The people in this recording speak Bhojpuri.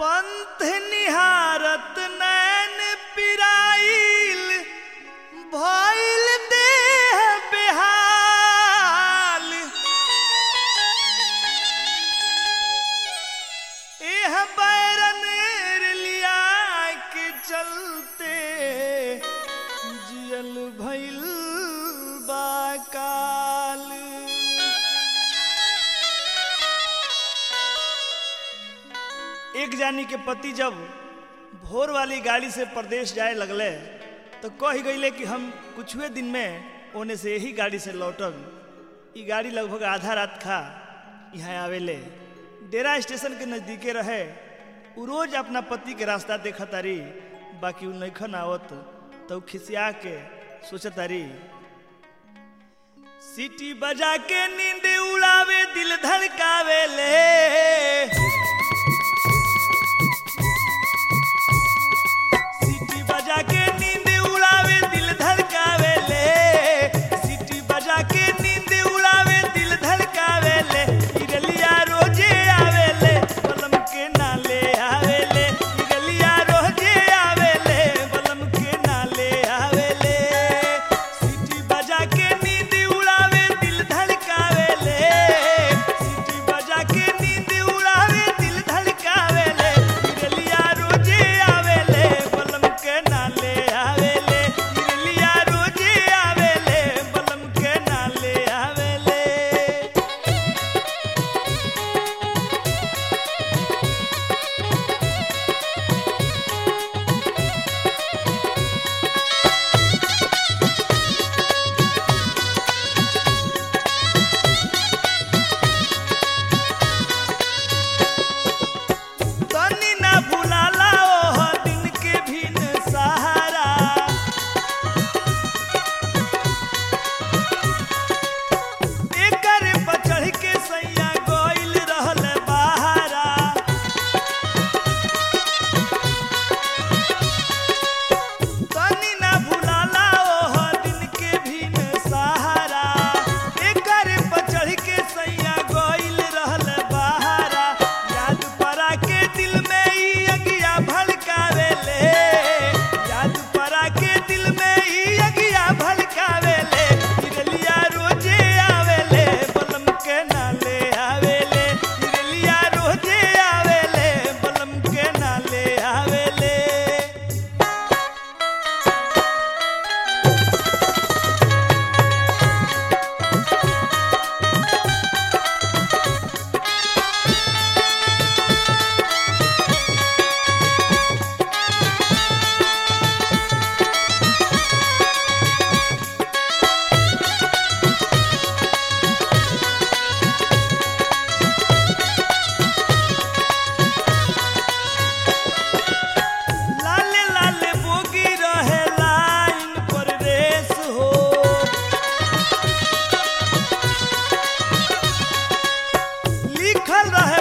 पंथ निहारत नैन पिराइल भइल देह बेहाल। एह बैरन लिया के चलते जियल भइल बाकाल। एक जानी के पति जब भोर वाली गाड़ी से प्रदेश जाए लगले तो कह गईले कि हम कुछुए दिन में ओने से यही गाड़ी से लौटब। ई गाड़ी लगभग आधा रात खा यहाँ आवेले। डेरा स्टेशन के नज़दीके रहे। उ रोज अपना पति के रास्ता देखा तारी, बाकी उ नइखन आवत तो खिसिया के सोचत तारी सीटी बजा के नींद उड़ावे दिल धड़कावेले। के नींद उड़ावे दिल धड़कावेले, सीटी बजा के नींद उड़ावे दिल धड़कावेले। इरलिया रोजे आवेले बलम के नाले आवेले, इरलिया रोजे आवेले बलम के नाले आवेले। सीटी बजा के नींद उड़ावे दिल धड़कावेले, सीटी बजा के नींद उड़ावे दिल धड़कावेले। इरलिया रोजे आवेले बलम के नाले आवेले, इरलिया रोजे आवेले बलम के नाले आवेले। तनी ना भुलाला ओह दिन के भीन सहारा, एकर पर चढ़ के सैया गइल रहल बहारा। तनी ना भुलाला ओह दिन के भीन सहारा, एकर पर चढ़ के सैया गइल रहल बहारा। याद परा के दिल में ई अगिया भड़कावेले, याद परा के दिल में ई अगिया भड़कावेले। इरलिया रोजे आवेले बलम के नाले आवेले, इरलिया रोजे आवेले बलम के नाले आवेले। लाले लाले बोगी रहे लाइन पर रेस हो, लिखल रहे